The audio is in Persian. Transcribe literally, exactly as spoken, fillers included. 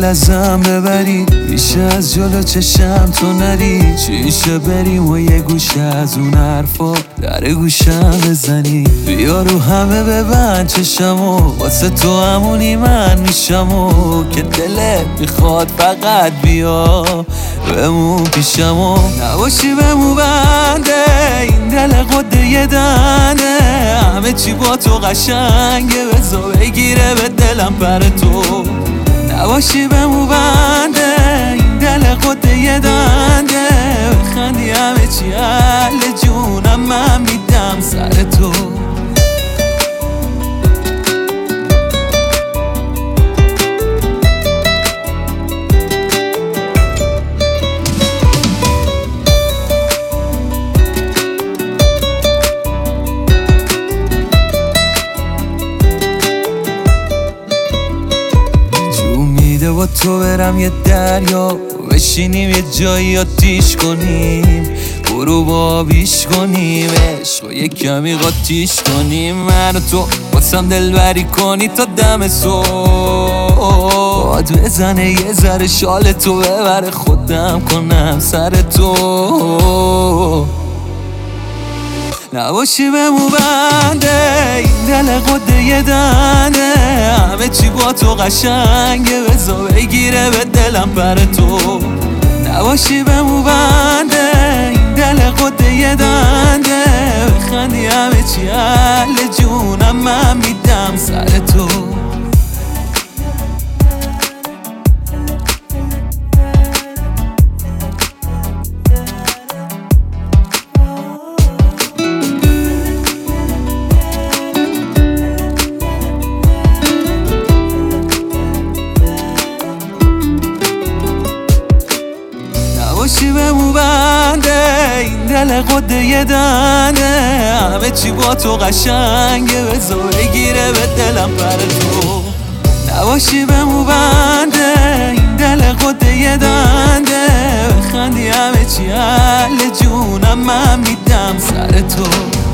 دل ازم ببری، بیش از جلو چشم تو نری. چیشه بریم و یه گوشه از اون حرفا در گوشم بزنی. بیا رو همه ببند چشمو، واسه تو همونی من میشمو که دلت میخواد فقط بیا بمون پیشمو. نباشی بمون بنده این دل قده یه دنده، همه چی با تو قشنگه بزا بگیره به دلم پر تو. نباشی بمون بنده این دل قده یه دنده، بخندی همه چی حل جونم من میدم سر تو. با تو برم یه دریا، بشینیم یه جایی آتیش کنیم، برو با آبیش کنیم، عشق و یه کمی قاطیش کنیم. من و تو واسم دلبری کنی تا دم صبح، باد بزنه یه ذره شال تو ببره خودم کنم سر تو. نباشی بمون بنده این دل قده یه دنده، همه چی با تو قشنگه بزا بگیره به دلم پر تو. نباشی بمون بنده این دل قده یه دنده، بخندی همه چی حل جونم من میدم سر تو. نباشی بمون بنده این دل قده یه دنده، همه چی با تو قشنگه بزا بگیره به دلم پر تو. نباشی بمون بنده این دل قده یه دنده، بخندی همه چی حل جونم من میدم سر تو.